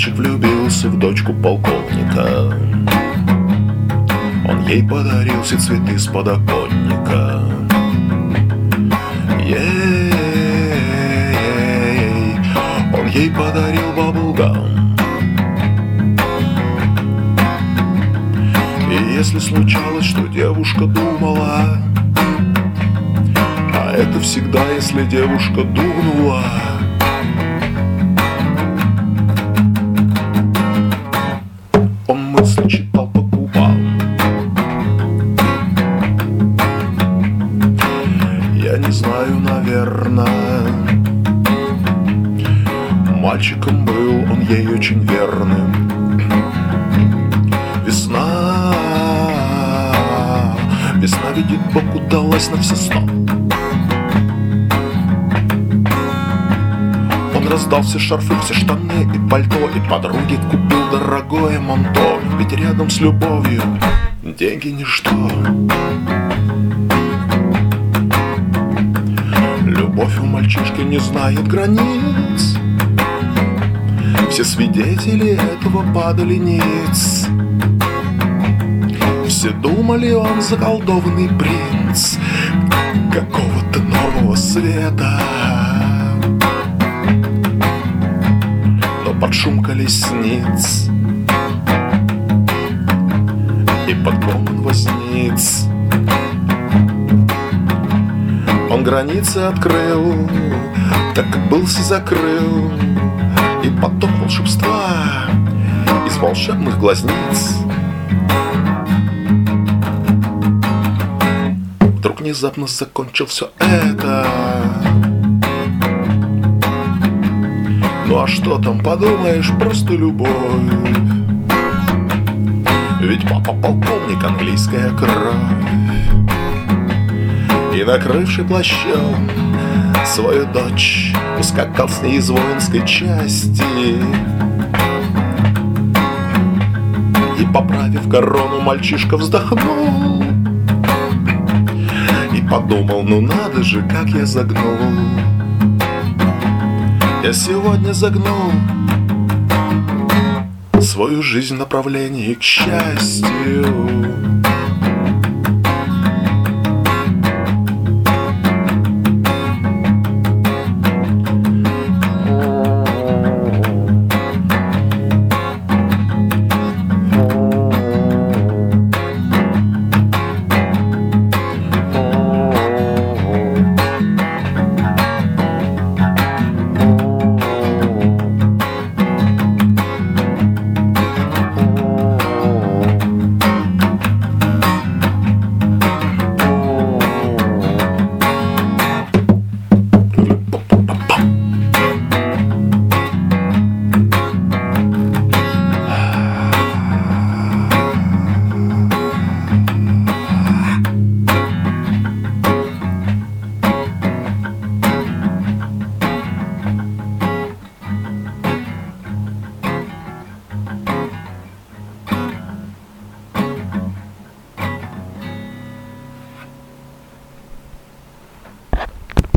мальчик влюбился в дочку полковника. Он ей подарил все цветы с подоконника. Ей, он ей подарил баблгам. И если случалось, что девушка думала, а это всегда, если девушка дунула, он мысли читал по губам. Я не знаю, наверное, мальчиком был он ей очень верным. Весна, видит Бог, удалась на все сто. Он раздал все шарфы, все штаны и пальто, и подруге купил дорогое манто. Ведь рядом с любовью деньги ничто. Любовь у мальчишки не знает границ. Все свидетели этого падали ниц. Все думали, он заколдованный принц какого-то нового света. Но под шум колесниц и под гомон возниц он границы открыл, так как был все закрыл. И поток волшебства из волшебных глазниц вдруг внезапно закончил все это. Ну а что там, подумаешь, просто любовь. Ведь папа полковник, английская кровь. И накрывший плащом свою дочь ускакал с ней из воинской части. И, поправив корону, мальчишка вздохнул и подумал: ну надо же, как я загнул. Я сегодня загнул свою жизнь в направлении к счастью.